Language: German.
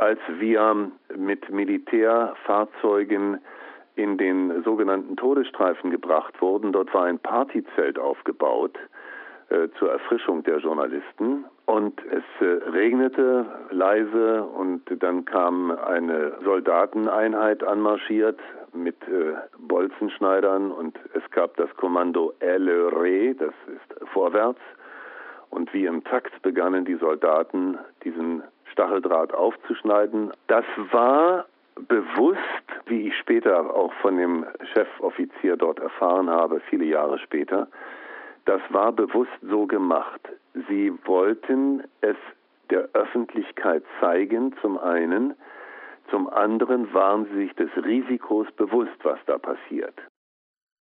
als wir mit Militärfahrzeugen in den sogenannten Todesstreifen gebracht wurden. Dort war ein Partyzelt aufgebaut zur Erfrischung der Journalisten. Und es regnete leise und dann kam eine Soldateneinheit anmarschiert mit Bolzenschneidern und es gab das Kommando LRE, das ist vorwärts. Und wie im Takt begannen die Soldaten, diesen Stacheldraht aufzuschneiden. Das war bewusst, wie ich später auch von dem Chefoffizier dort erfahren habe, viele Jahre später, das war bewusst so gemacht. Sie wollten es der Öffentlichkeit zeigen, zum einen. Zum anderen waren sie sich des Risikos bewusst, was da passiert.